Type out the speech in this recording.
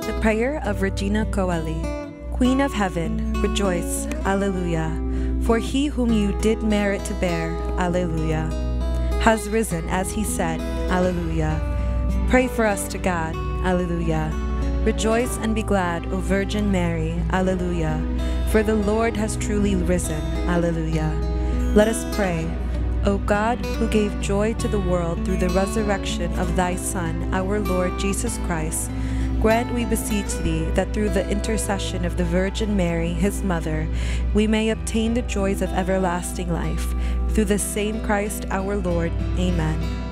The prayer of Regina Coeli. Queen of heaven, rejoice, Alleluia. For he whom you did merit to bear, Alleluia, has risen as he said, Alleluia. Pray for us to God, Alleluia. Rejoice and be glad, O Virgin Mary, Alleluia. For the Lord has truly risen, Alleluia. Let us pray. O God, who gave joy to the world through the resurrection of thy Son, our Lord Jesus Christ, grant, we beseech thee, that through the intercession of the Virgin Mary, his mother, we may obtain the joys of everlasting life. Through the same Christ our Lord. Amen.